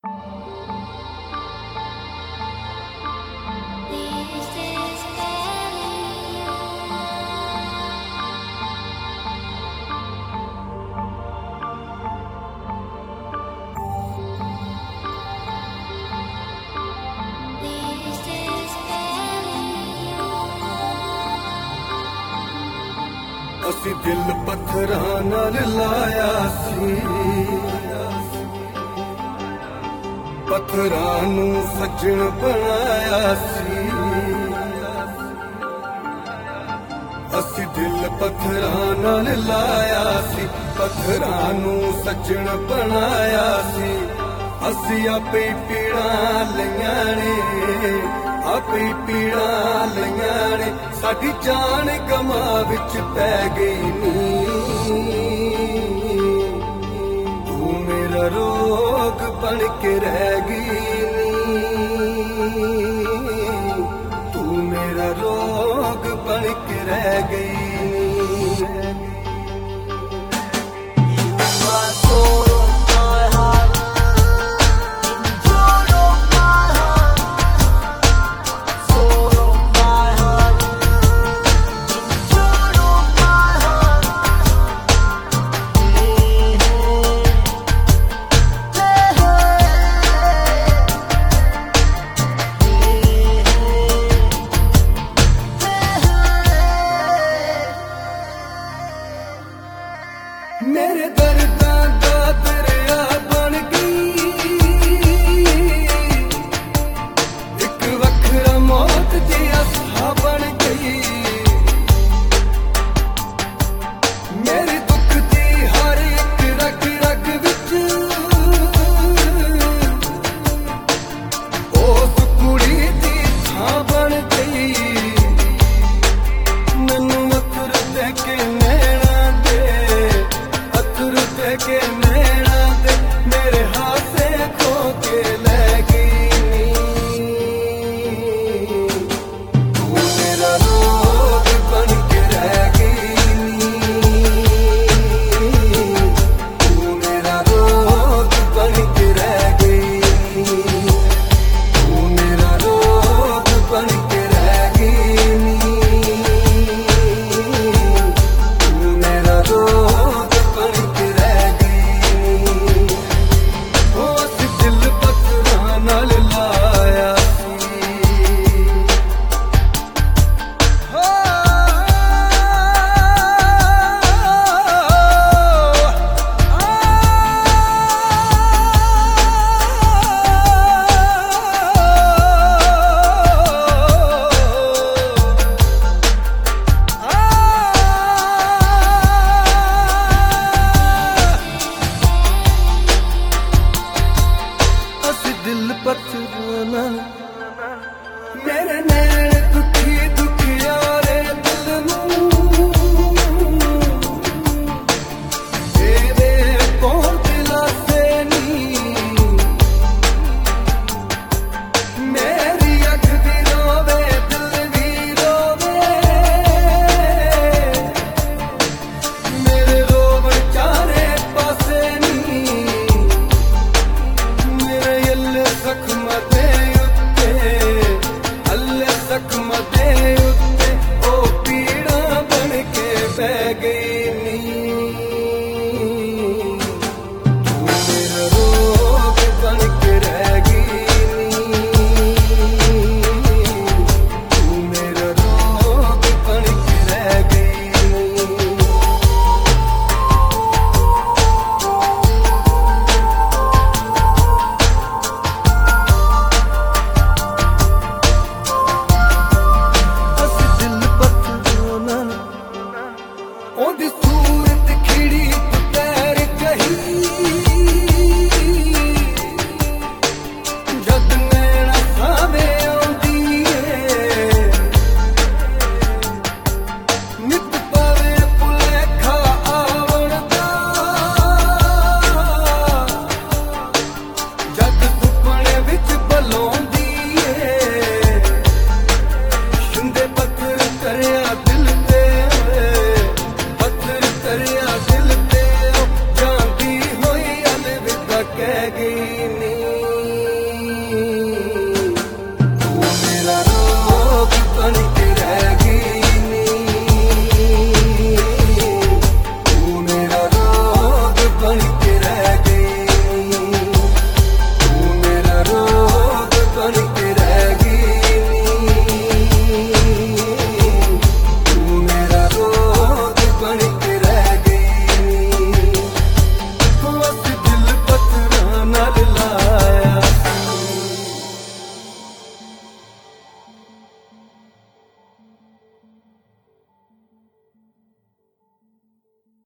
असी दिल पत्थरां नाल लाया सी, पत्थरां नूं सजण बनाया सी। असी दिल पत्थरां नाल लाया सी, पत्थरां नूं सजण बनाया सी। असी आपे पीड़ां लईआं ने, आपे पीड़ां लईआं ने, साडी जान गमा विच पै गई नी। तू मेरा रोग बन के रह गई नी, तू मेरा रोग बन के रह गई नी। मेरे दर्दां दा दरिया बन गई, एक वखरा मौत दिया सा बन गई। मेरे दुख दी हर एक रग रग विच उस कुड़ी दी थां बन गई। मैनू अथर दे के नैना दे, के नैना दे मेरे हाथे खो के ले गई नी। तू मेरा रोग बन के रह गई नी, तू मेरा रोग बन के रह गई नी, तू मेरा रोग बन के रह गई नी, तू मेरा रोग बन के रह नाल लाया सी। दिल पत्थरां नाल मेरे नैना